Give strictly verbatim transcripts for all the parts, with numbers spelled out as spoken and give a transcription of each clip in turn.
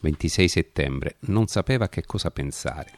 ventisei settembre, non sapeva che cosa pensare.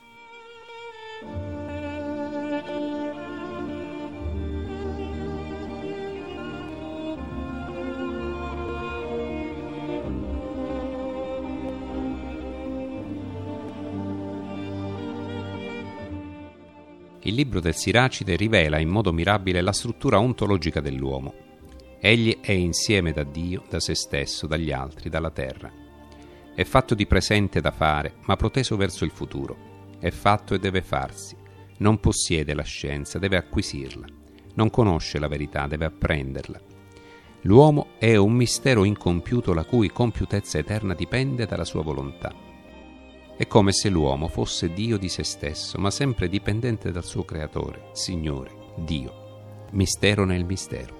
Il libro del Siracide rivela in modo mirabile la struttura ontologica dell'uomo. Egli è insieme da Dio, da se stesso, dagli altri, dalla terra. È fatto di presente da fare, ma proteso verso il futuro. È fatto e deve farsi. Non possiede la scienza, deve acquisirla. Non conosce la verità, deve apprenderla. L'uomo è un mistero incompiuto la cui compiutezza eterna dipende dalla sua volontà. È come se l'uomo fosse Dio di se stesso, ma sempre dipendente dal suo creatore, Signore, Dio. Mistero nel mistero.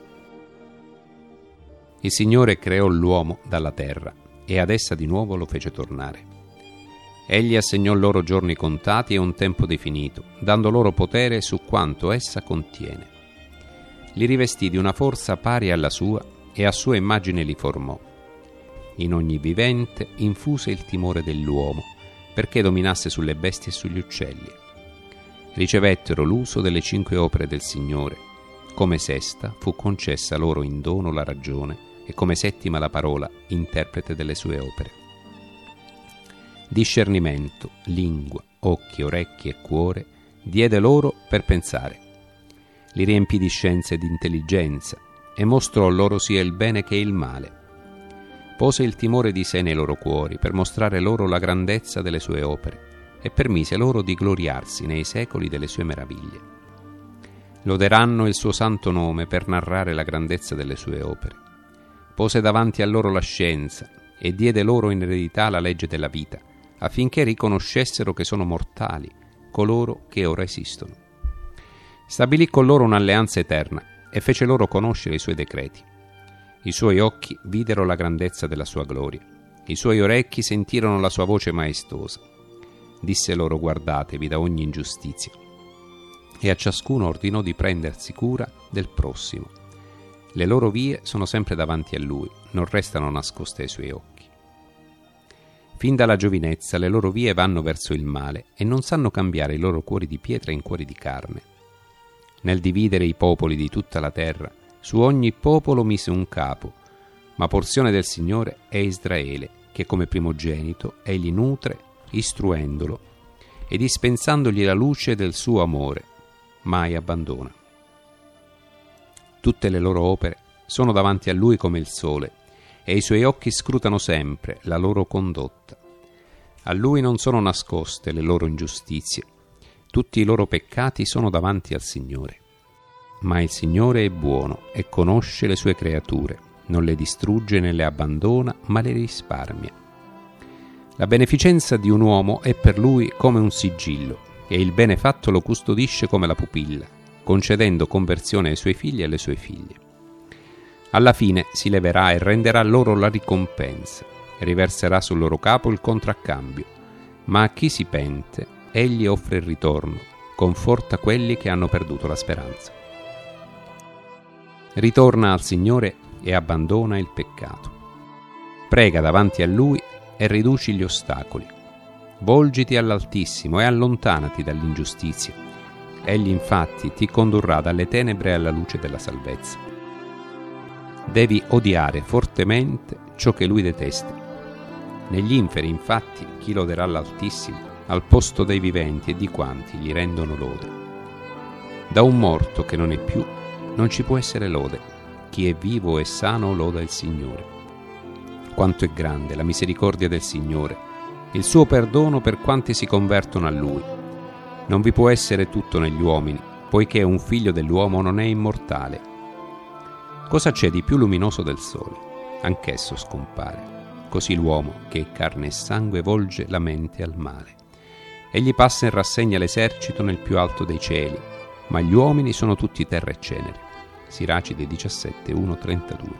Il Signore creò l'uomo dalla terra e ad essa di nuovo lo fece tornare. Egli assegnò loro giorni contati e un tempo definito, dando loro potere su quanto essa contiene. Li rivestì di una forza pari alla sua e a sua immagine li formò. In ogni vivente infuse il timore dell'uomo, perché dominasse sulle bestie e sugli uccelli. Ricevettero l'uso delle cinque opere del Signore. Come sesta fu concessa loro in dono la ragione e come settima la parola, interprete delle sue opere. Discernimento, lingua, occhi, orecchi e cuore diede loro per pensare. Li riempì di scienza e di intelligenza e mostrò loro sia il bene che il male. Pose il timore di sé nei loro cuori per mostrare loro la grandezza delle sue opere e permise loro di gloriarsi nei secoli delle sue meraviglie. Loderanno il suo santo nome per narrare la grandezza delle sue opere. Pose davanti a loro la scienza e diede loro in eredità la legge della vita, affinché riconoscessero che sono mortali coloro che ora esistono. Stabilì con loro un'alleanza eterna e fece loro conoscere i suoi decreti. I suoi occhi videro la grandezza della sua gloria. I suoi orecchi sentirono la sua voce maestosa. Disse loro: guardatevi da ogni ingiustizia. E a ciascuno ordinò di prendersi cura del prossimo. Le loro vie sono sempre davanti a lui, non restano nascoste ai suoi occhi. Fin dalla giovinezza le loro vie vanno verso il male e non sanno cambiare i loro cuori di pietra in cuori di carne. Nel dividere i popoli di tutta la terra, su ogni popolo mise un capo, ma porzione del Signore è Israele, che come primogenito egli nutre, istruendolo e dispensandogli la luce del suo amore, mai abbandona. Tutte le loro opere sono davanti a lui come il sole, e i suoi occhi scrutano sempre la loro condotta. A lui non sono nascoste le loro ingiustizie, tutti i loro peccati sono davanti al Signore. Ma il Signore è buono e conosce le sue creature, non le distrugge né le abbandona, ma le risparmia. La beneficenza di un uomo è per lui come un sigillo, e il bene fatto lo custodisce come la pupilla, concedendo conversione ai suoi figli e alle sue figlie. Alla fine si leverà e renderà loro la ricompensa, e riverserà sul loro capo il contraccambio, ma a chi si pente egli offre il ritorno, conforta quelli che hanno perduto la speranza. Ritorna al Signore e abbandona il peccato. Prega davanti a Lui e riduci gli ostacoli. Volgiti all'Altissimo e allontanati dall'ingiustizia. Egli infatti ti condurrà dalle tenebre alla luce della salvezza. Devi odiare fortemente ciò che Lui detesta. Negli inferi, infatti, chi loderà l'Altissimo al posto dei viventi e di quanti gli rendono lode. Da un morto che non è più non ci può essere lode. Chi è vivo e sano loda il Signore. Quanto è grande la misericordia del Signore, il suo perdono per quanti si convertono a Lui. Non vi può essere tutto negli uomini, poiché un figlio dell'uomo non è immortale. Cosa c'è di più luminoso del sole? Anch'esso scompare. Così l'uomo, che è carne e sangue, volge la mente al male. Egli passa in rassegna l'esercito nel più alto dei cieli, ma gli uomini sono tutti terra e cenere. Siracide diciassette, uno trentadue.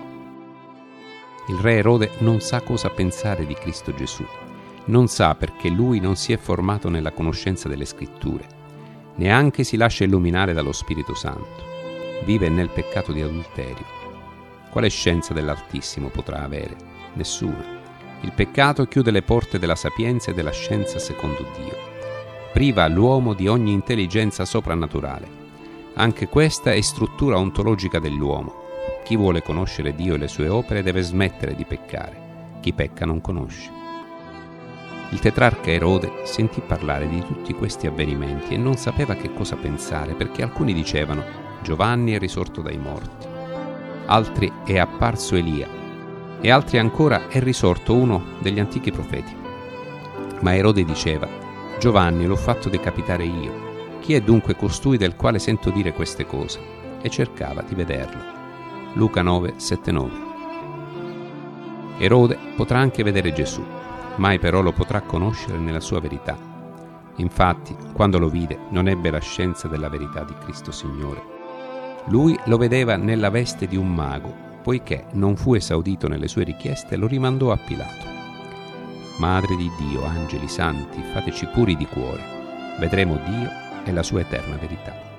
Il re Erode non sa cosa pensare di Cristo Gesù. Non sa perché lui non si è formato nella conoscenza delle Scritture. Neanche si lascia illuminare dallo Spirito Santo. Vive nel peccato di adulterio. Quale scienza dell'Altissimo potrà avere? Nessuna. Il peccato chiude le porte della sapienza e della scienza secondo Dio. Priva l'uomo di ogni intelligenza soprannaturale. Anche questa è struttura ontologica dell'uomo. Chi vuole conoscere Dio e le sue opere deve smettere di peccare. Chi pecca non conosce. Il tetrarca Erode sentì parlare di tutti questi avvenimenti e non sapeva che cosa pensare, perché alcuni dicevano: Giovanni è risorto dai morti, altri è apparso Elia, e altri ancora è risorto uno degli antichi profeti. Ma Erode diceva: Giovanni l'ho fatto decapitare io. Chi è dunque costui del quale sento dire queste cose? E cercava di vederlo. Luca nove, sette nove. Erode potrà anche vedere Gesù, mai però lo potrà conoscere nella sua verità. Infatti, quando lo vide, non ebbe la scienza della verità di Cristo Signore. Lui lo vedeva nella veste di un mago, poiché non fu esaudito nelle sue richieste, lo rimandò a Pilato. Madre di Dio, angeli santi, fateci puri di cuore. Vedremo Dio e la sua eterna verità.